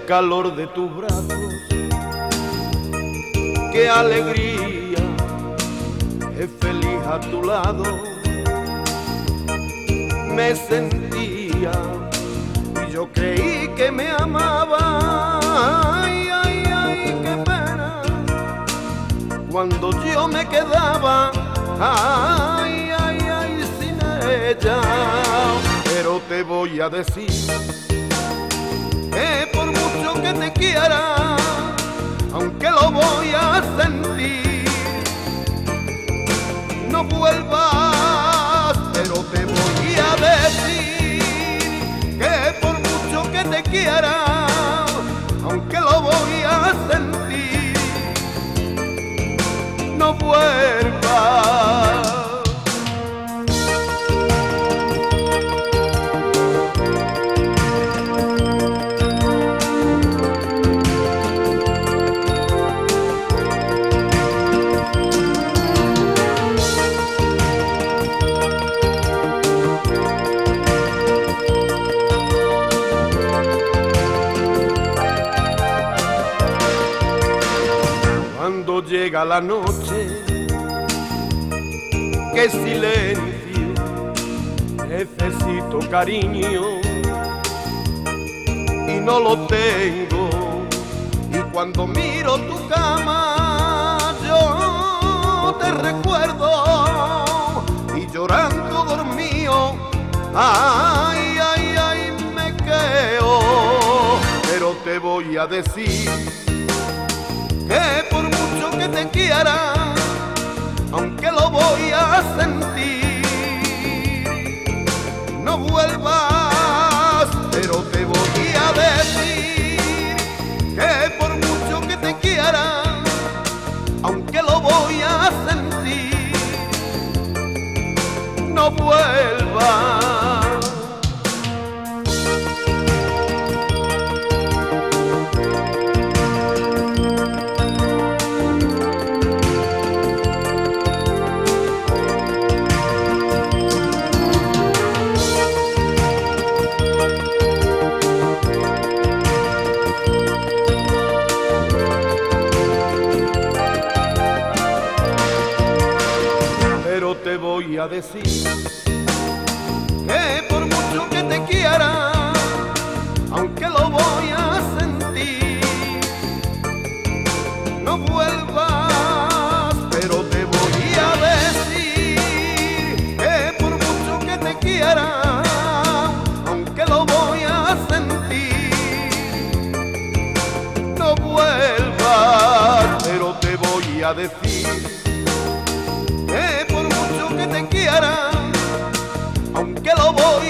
calor de tus brazos, qué alegría es feliz a tu lado. Me sentía y yo creí que me amaba. Ay, ay, ay, qué pena cuando yo me quedaba. Ay, ay, ay, sin ella. Pero te voy a decir que por mucho que te quiera, aunque lo voy a sentir, no vuelvas. Pero te voy a decir que por mucho que te quiera, aunque lo voy a sentir, no vuelvas. Cuando llega la noche, qué silencio, necesito cariño y no lo tengo. Y cuando miro tu cama, yo te recuerdo y llorando dormido, ay, ay, ay, me quedo. Pero te voy a decir que por mucho que te quiera, aunque lo voy a sentir, no vuelvas. Pero te voy a decir que por mucho que te quiera, aunque lo voy a sentir, no vuelvas. Te voy a decir que por mucho que te quiera, aunque lo voy a sentir, no vuelvas. Pero te voy a decir que por mucho que te quiera, aunque lo voy a sentir, no vuelvas. Pero te voy a decir que por mucho que te quiera, aunque lo voy